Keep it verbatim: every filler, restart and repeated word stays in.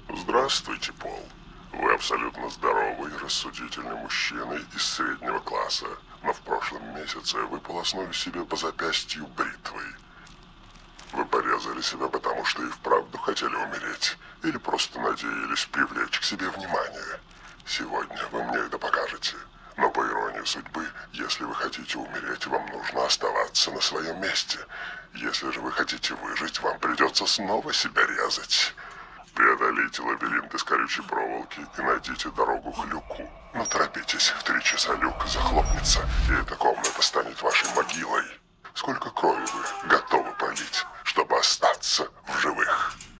Здравствуйте, Пол. Вы абсолютно здоровый, рассудительный мужчина из среднего класса, но в прошлом месяце вы полоснули себе по запястью бритвой. Вы порезали себя, потому что и вправду хотели умереть, или просто надеялись привлечь к себе внимание. Сегодня вы мне это покажете. Но по иронии судьбы, если вы хотите умереть, вам нужно оставаться на своем месте. Если же вы хотите выжить, вам придется снова себя резать. Преодолейте лабиринт из колючей проволоки и найдите дорогу к люку. Но торопитесь, в три часа люк захлопнется, и эта комната станет вашей могилой. Сколько крови вы готовы пролить, чтобы остаться